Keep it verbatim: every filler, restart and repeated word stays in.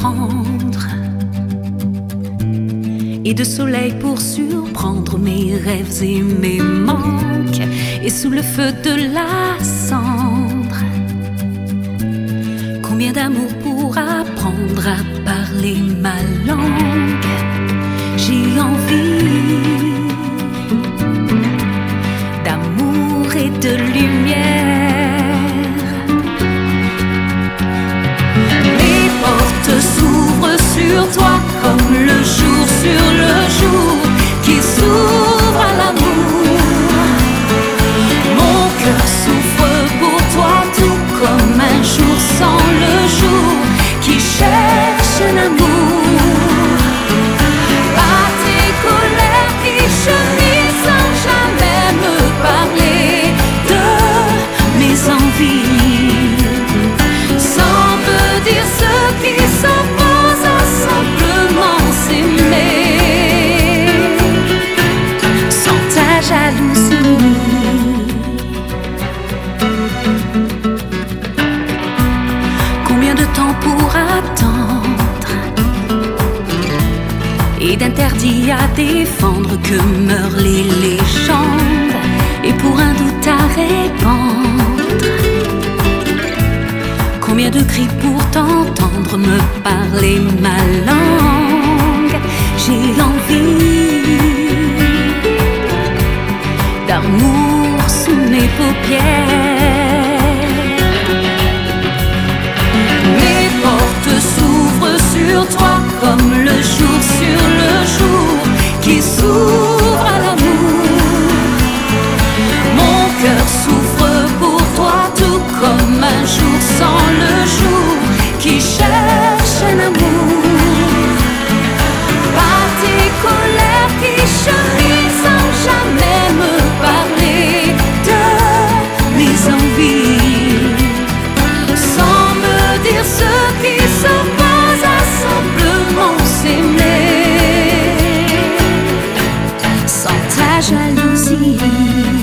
prendre et de soleil pour surprendre mes rêves et mes manques. Et sous le feu de la cendre, combien d'amour pour apprendre à parler ma langue. J'ai envie d'amour et de lumière. Les portes s'ouvrent sur toi comme le jour sur le jour qui s'ouvre à l'amour. Mon cœur souffre pour toi tout comme un jour sans le jour qui cherche un amour. À tes colères qui cheminent sans jamais me parler de mes envies, sans me dire ce qui s'oppose à simplement s'aimer, sans ta jalousie. Combien de temps pour attendre et d'interdits à défendre que meurent les légendes, et pour un doute à répandre. Combien de cris pour t'entendre me parler ma langue. J'ai envie d'amour sous mes paupières. Mes portes s'ouvrent sur toi comme le jour sur le jour qui s'ouvre à l'amour. Mon cœur souffre pour toi tout comme un jour sans le jour qui cherche un amour. Par tes colères qui cheminent sans jamais me parler de mes envies, sans me dire ce qui s'oppose à simplement s'aimer, sans ta jalousie.